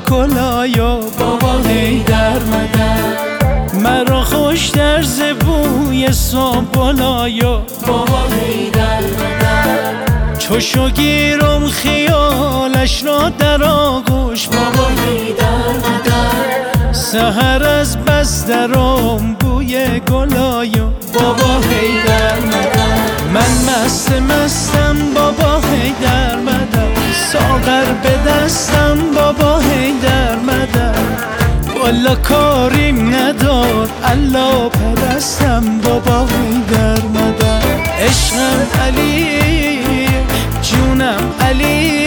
کلایا بابا حیدر مدد مرا خوش در زبوی سابلایا بابا حیدر مدد چوشو گیرم خیالش را در آغوش بابا حیدر مدد سحر از بس درام بوی گلایا بابا حیدر مدد من مستم بابا حیدر مدد ساغر به دستم بابا حیدر مدد والا کاریم ندار الله پرستم بابا حیدر مدد عشقم علی جونم علی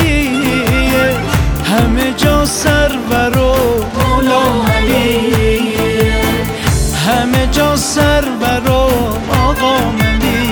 همه جا سرور و مولا علی همه جا سرور و آقا علی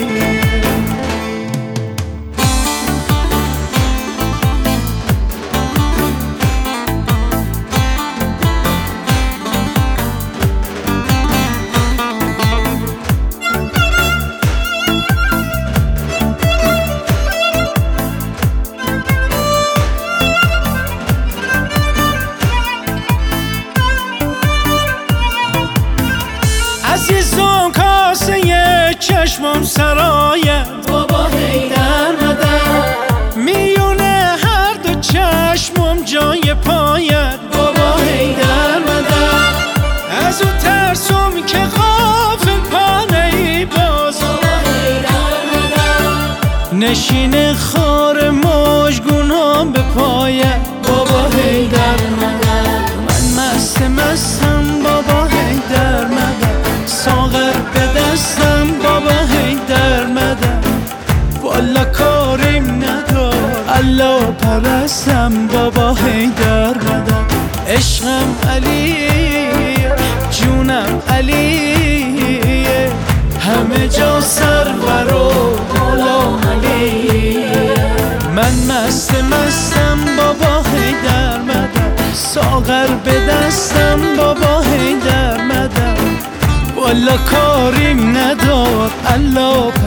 عزیزم کاسه چشمم سرایت بابا حیدر مدد میونه هر دو چشمم جای پایت بابا حیدر مدد از او ترسم که غافل پا نی باز بابا حیدر مدد نشین خار مژگونم به پایت بابا حیدر مدد من مستم بابا حیدر مدد ساغر به دستم بابا حیدر مدد والا کاریم ندار الله پرستم بابا حیدر مدد عشقم علی جونم علی همه جا سرور و مولا علی من مستم بابا حیدر مدد ساغر به دستم بابا حیدر مدد والا کاریم ندار الله